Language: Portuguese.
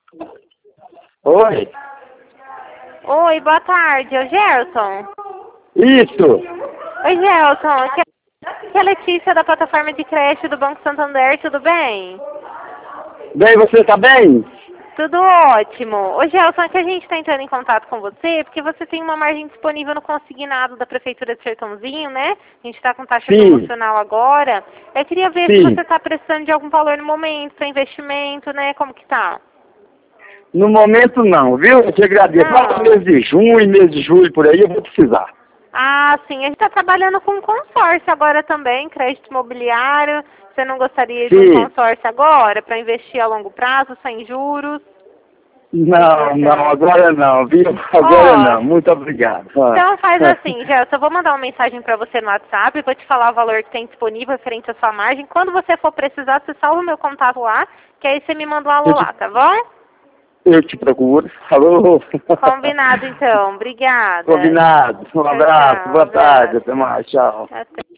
Oi. Oi, boa tarde, é o Gelson? Isso. Oi, Gelson, aqui é a Letícia da plataforma de creche do Banco Santander, tudo bem? Bem, você tá bem? Tudo ótimo. Ô, Gelson, é que a gente está entrando em contato com você porque você tem uma margem disponível no consignado da Prefeitura de Sertãozinho, né? A gente está com taxa Sim. promocional agora. Eu queria ver se Sim. você está precisando de algum valor no momento para investimento, né? Como que tá? No momento não, viu? Eu te agradeço. Lá no Não. mês de junho e mês de julho, por aí, eu vou precisar. Ah, sim. A gente está trabalhando com consórcio agora também, crédito imobiliário. Você não gostaria de um Sim. consórcio agora para investir a longo prazo, sem juros? Não, agora não, viu? Agora Ó, não. Muito obrigado. então faz assim, Gelson, eu vou mandar uma mensagem para você no WhatsApp, vou te falar o valor que tem disponível referente à sua margem. Quando você for precisar, você salva o meu contato lá, que aí você me manda um alô lá, tá bom? Eu te procuro. Alô? Combinado então, obrigada. Combinado. Um Tchau, abraço. tchau, Boa tarde. abraço. Até mais. Tchau. Até.